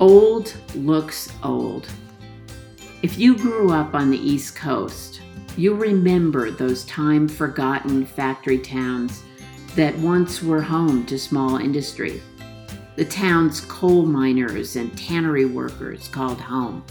Old looks old. If you grew up on the East Coast, you remember those time-forgotten factory towns that once were home to small industry. The town's coal miners and tannery workers called home.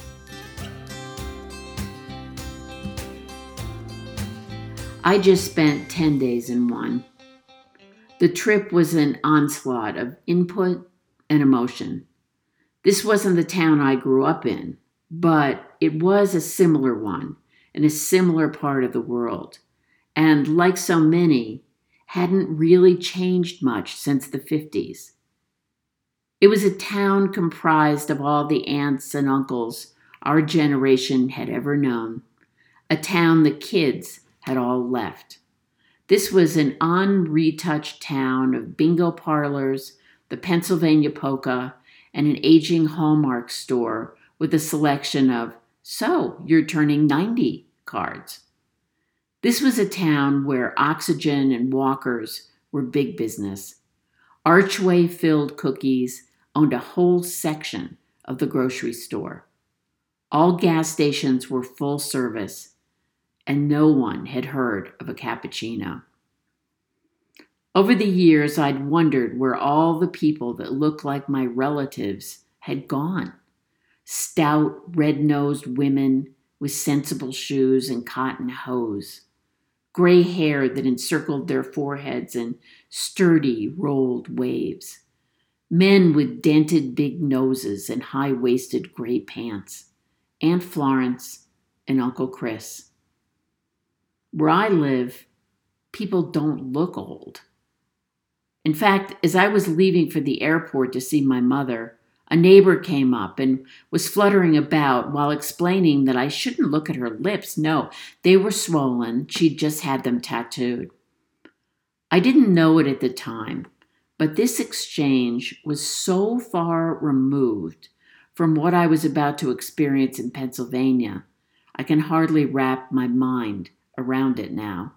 I just spent 10 days in one. The trip was an onslaught of input and emotion. This wasn't the town I grew up in, but it was a similar one in a similar part of the world, and like so many, hadn't really changed much since the 50s. It was a town comprised of all the aunts and uncles our generation had ever known, a town the kids had all left. This was an unretouched town of bingo parlors, the Pennsylvania polka, and an aging Hallmark store with a selection of "So, you're turning 90" cards. This was a town where oxygen and walkers were big business. Archway-filled cookies owned a whole section of the grocery store. All gas stations were full service, and no one had heard of a cappuccino. Over the years, I'd wondered where all the people that looked like my relatives had gone. Stout, red-nosed women with sensible shoes and cotton hose. Gray hair that encircled their foreheads in sturdy, rolled waves. Men with dented big noses and high-waisted gray pants. Aunt Florence and Uncle Chris. Where I live, people don't look old. In fact, as I was leaving for the airport to see my mother, a neighbor came up and was fluttering about while explaining that I shouldn't look at her lips. No, they were swollen. She'd just had them tattooed. I didn't know it at the time, but this exchange was so far removed from what I was about to experience in Pennsylvania, I can hardly wrap my mind around it now.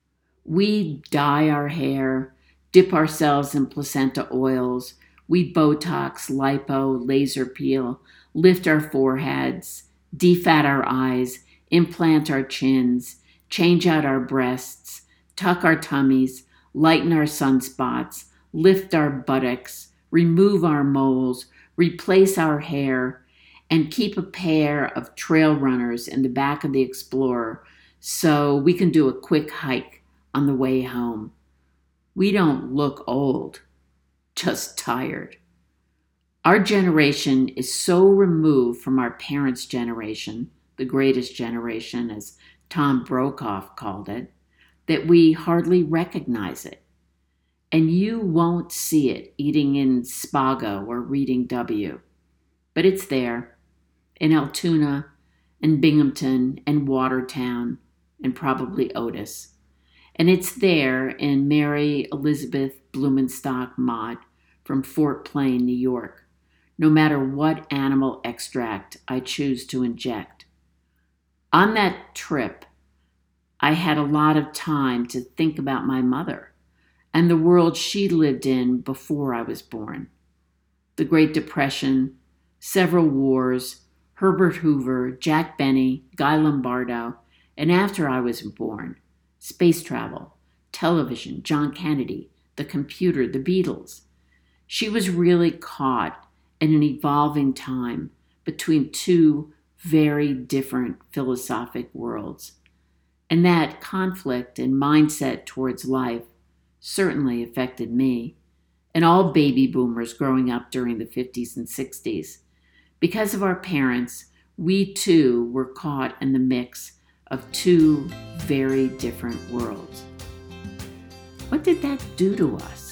We dye our hair, dip ourselves in placenta oils, we Botox, lipo, laser peel, lift our foreheads, defat our eyes, implant our chins, change out our breasts, tuck our tummies, lighten our sunspots, lift our buttocks, remove our moles, replace our hair, and keep a pair of trail runners in the back of the Explorer so we can do a quick hike on the way home. We don't look old, just tired. Our generation is so removed from our parents' generation, the greatest generation, as Tom Brokaw called it, that we hardly recognize it. And you won't see it eating in Spago or reading W. But it's there, in Altoona and Binghamton and Watertown and probably Otis. And it's there in Mary Elizabeth Blumenstock Mott from Fort Plain, New York, no matter what animal extract I choose to inject. On that trip, I had a lot of time to think about my mother and the world she lived in before I was born. The Great Depression, several wars, Herbert Hoover, Jack Benny, Guy Lombardo, and after I was born, space travel, television, John Kennedy, the computer, the Beatles. She was really caught in an evolving time between two very different philosophic worlds. And that conflict and mindset towards life certainly affected me and all baby boomers growing up during the 50s and 60s. Because of our parents, we too were caught in the mix of two very different worlds. What did that do to us?